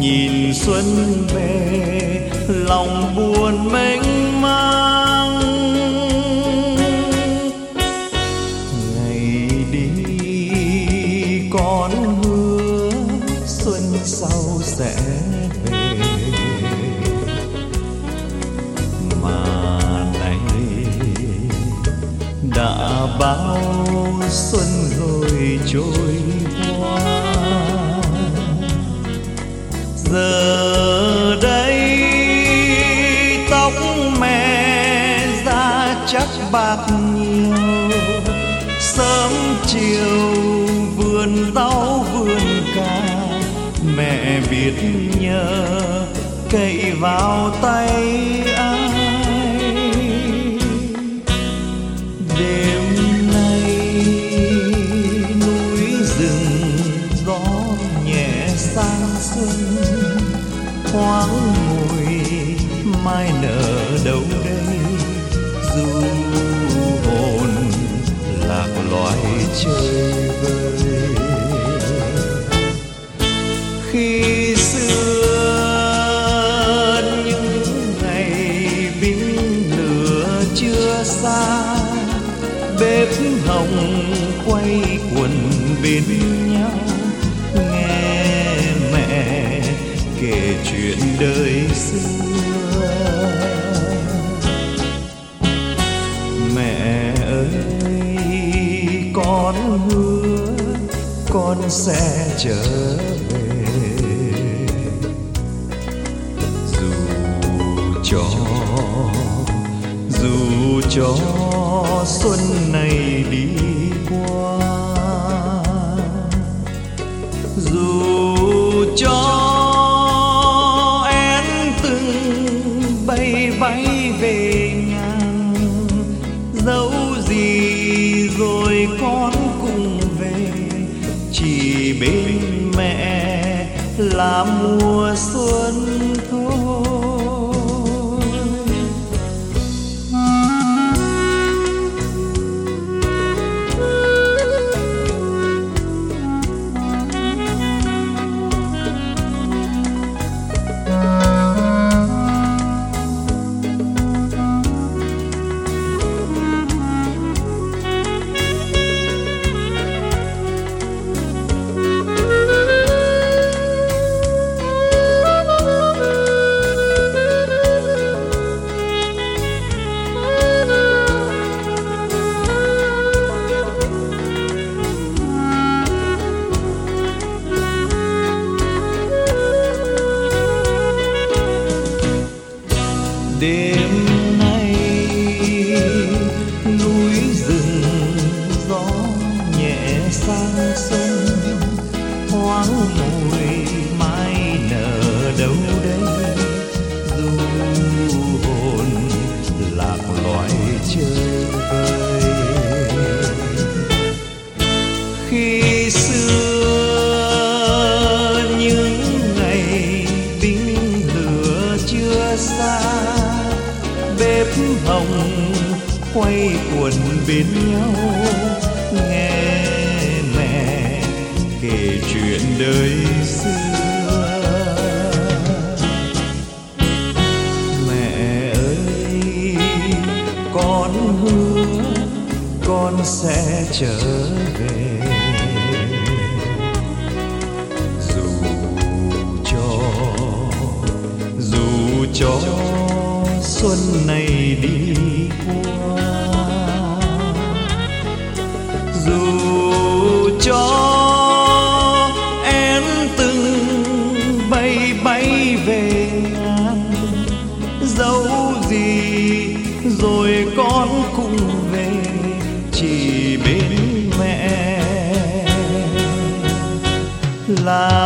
nhìn xuân về lòng buồn mênh mang. Ngày đi con hứa xuân sau sẽ về, mà nay đã bao xuân rồi trôi qua. Giờ đây tóc mẹ da chắc bạc nhiều, sớm chiều vườn rau vườn cà mẹ biết nhớ cậy vào tay ai. Đêm nay núi rừng gió nhẹ sang xuân, thoáng mùi mai nở đâu đây, du hồn lạc loài chơi vơi. Khi xưa những ngày binh lửa chưa xa, bếp hồng quay quần bên nhau, nghe mẹ kể chuyện đời xưa. Mẹ ơi con hứa con sẽ trở về, dù cho xuân này đi qua, dù cho én từng bay bay về nhà, dẫu gì rồi con cùng về, chỉ bên mẹ là mùa xuân thôi. Đêm nay núi rừng gió nhẹ sang xuân, thoáng mùi mai nở đâu đây, du hồn lạc loài chơi vơi. Khi xưa những ngày binh lửa chưa xa, bếp hồng quay quần bên nhau, nghe mẹ kể chuyện đời xưa. Mẹ ơi con hứa con sẽ trở về, dù cho xuân này đi qua, dù cho em từng bay bay về ngang, dẫu gì rồi con cùng về, chỉ bên mẹ là